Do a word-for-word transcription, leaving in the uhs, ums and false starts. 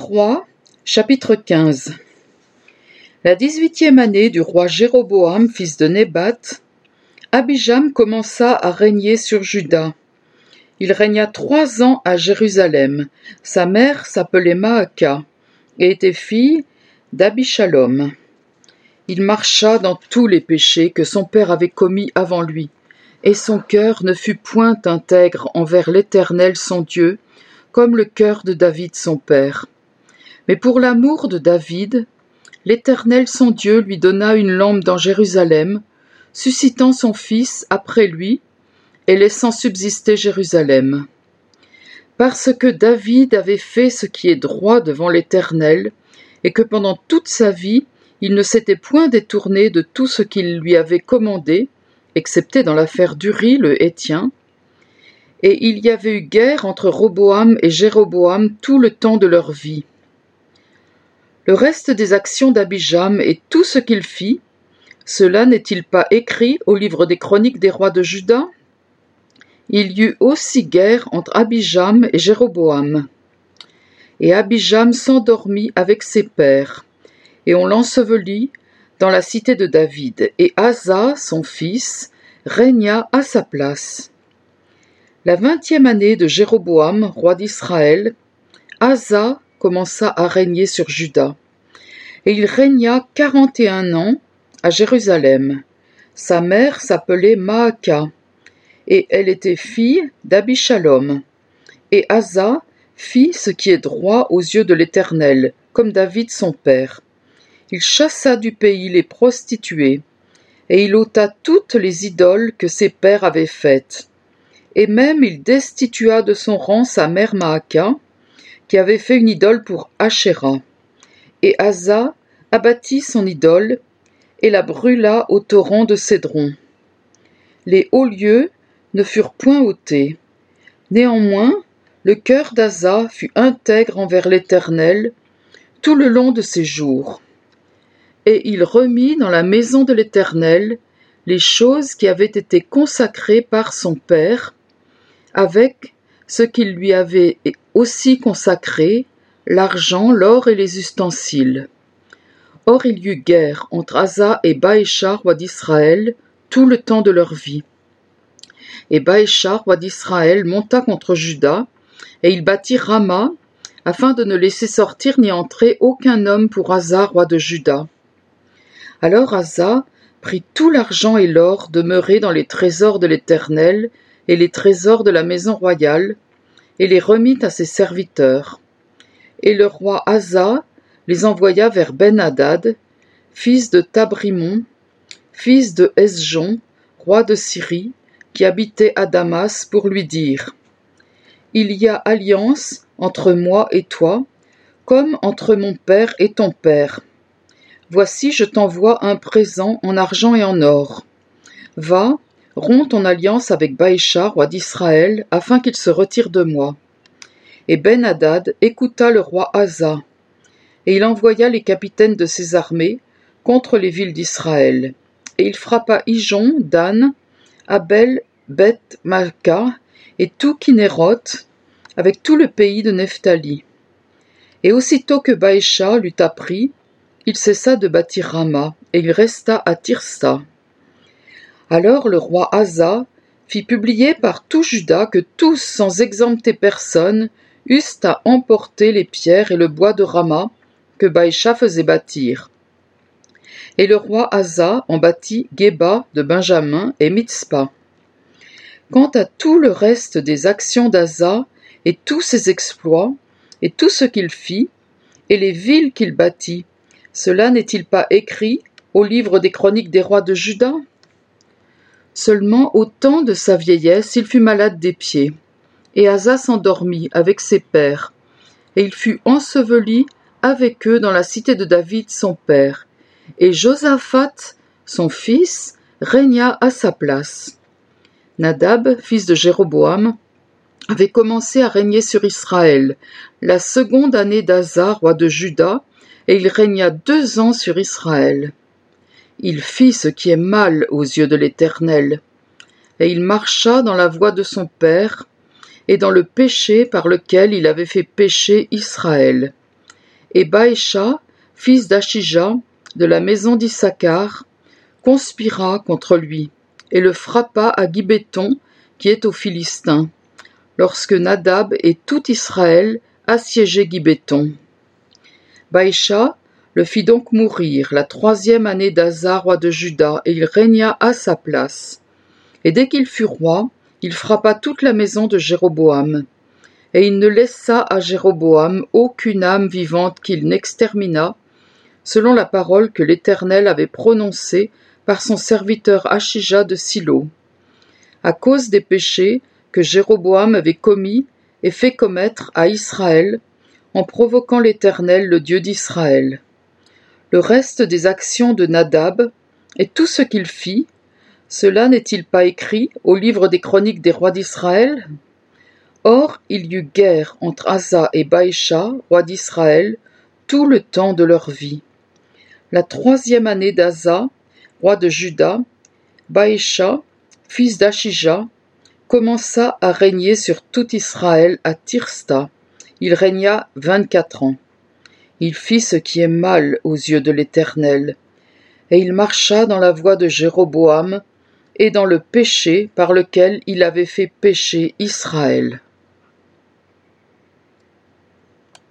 Rois, chapitre quinze. La dix-huitième année du roi Jéroboam, fils de Nébat, Abijam commença à régner sur Juda. Il régna trois ans à Jérusalem. Sa mère s'appelait Maaka et était fille d'Abishalom. Il marcha dans tous les péchés que son père avait commis avant lui, et son cœur ne fut point intègre envers l'Éternel son Dieu, comme le cœur de David son père. Mais pour l'amour de David, l'Éternel son Dieu lui donna une lampe dans Jérusalem, suscitant son fils après lui, et laissant subsister Jérusalem. Parce que David avait fait ce qui est droit devant l'Éternel, et que pendant toute sa vie, il ne s'était point détourné de tout ce qu'il lui avait commandé, excepté dans l'affaire d'Uri le Héthien, et il y avait eu guerre entre Roboam et Jéroboam tout le temps de leur vie. Le reste des actions d'Abijam et tout ce qu'il fit, cela n'est-il pas écrit au livre des chroniques des rois de Juda? Il y eut aussi guerre entre Abijam et Jéroboam. Et Abijam s'endormit avec ses pères, et on l'ensevelit dans la cité de David, et Asa, son fils, régna à sa place. La vingtième année de Jéroboam, roi d'Israël, Asa commença à régner sur Juda. Et il régna quarante et un ans à Jérusalem. Sa mère s'appelait Maaka, et elle était fille d'Abishalom. Et Asa fit ce qui est droit aux yeux de l'Éternel, comme David son père. Il chassa du pays les prostituées, et il ôta toutes les idoles que ses pères avaient faites. Et même il destitua de son rang sa mère Maaka, qui avait fait une idole pour Ashéra. Et Asa abattit son idole, et la brûla au torrent de Cédron. Les hauts lieux ne furent point ôtés. Néanmoins, le cœur d'Asa fut intègre envers l'Éternel tout le long de ses jours. Et il remit dans la maison de l'Éternel les choses qui avaient été consacrées par son père, avec ce qu'il lui avait aussi consacré, l'argent, l'or et les ustensiles. Or il y eut guerre entre Asa et Baécha, roi d'Israël, tout le temps de leur vie. Et Baécha, roi d'Israël, monta contre Juda, et il bâtit Rama, afin de ne laisser sortir ni entrer aucun homme pour Asa, roi de Juda. Alors Asa prit tout l'argent et l'or demeurés dans les trésors de l'Éternel et les trésors de la maison royale, et les remit à ses serviteurs. Et le roi Asa les envoya vers Ben-Hadad, fils de Tabrimon, fils de Esjon, roi de Syrie, qui habitait à Damas, pour lui dire : Il y a alliance entre moi et toi, comme entre mon père et ton père. Voici, je t'envoie un présent en argent et en or. Va, romps ton alliance avec Baécha, roi d'Israël, afin qu'il se retire de moi. Et Ben-Hadad écouta le roi Asa, et il envoya les capitaines de ses armées contre les villes d'Israël. Et il frappa Ijon, Dan, Abel, Beth, Malka, et tout Kinéroth, avec tout le pays de Nephtali. Et aussitôt que Baécha l'eut appris, il cessa de bâtir Rama, et il resta à Tirsa. Alors le roi Asa fit publier par tout Juda que tous, sans exempter personne, eussent à emporter les pierres et le bois de Rama que Baécha faisait bâtir. Et le roi Asa en bâtit Géba de Benjamin et Mitzpa. Quant à tout le reste des actions d'Asa et tous ses exploits et tout ce qu'il fit et les villes qu'il bâtit, cela n'est-il pas écrit au livre des chroniques des rois de Juda? Seulement au temps de sa vieillesse, il fut malade des pieds, et Asa s'endormit avec ses pères, et il fut enseveli avec eux dans la cité de David son père, et Josaphat, son fils, régna à sa place. Nadab, fils de Jéroboam, avait commencé à régner sur Israël, la seconde année d'Asa, roi de Juda, et il régna deux ans sur Israël. Il fit ce qui est mal aux yeux de l'Éternel, et il marcha dans la voie de son père, et dans le péché par lequel il avait fait pécher Israël. Et Baécha, fils d'Achija, de la maison d'Issachar, conspira contre lui, et le frappa à Gibéton, qui est aux Philistins, lorsque Nadab et tout Israël assiégeaient Gibéton. Baécha le fit donc mourir la troisième année d'Asa, roi de Juda, et il régna à sa place. Et dès qu'il fut roi, il frappa toute la maison de Jéroboam. Et il ne laissa à Jéroboam aucune âme vivante qu'il n'extermina, selon la parole que l'Éternel avait prononcée par son serviteur Achija de Silo, à cause des péchés que Jéroboam avait commis et fait commettre à Israël, en provoquant l'Éternel, le Dieu d'Israël. Le reste des actions de Nadab, et tout ce qu'il fit, cela n'est-il pas écrit au livre des chroniques des rois d'Israël ? Or, il y eut guerre entre Asa et Baécha, roi d'Israël, tout le temps de leur vie. La troisième année d'Asa, roi de Juda, Baécha, fils d'Achija, commença à régner sur tout Israël à Tirsta. Il régna vingt-quatre ans. Il fit ce qui est mal aux yeux de l'Éternel, et il marcha dans la voie de Jéroboam et dans le péché par lequel il avait fait pécher Israël.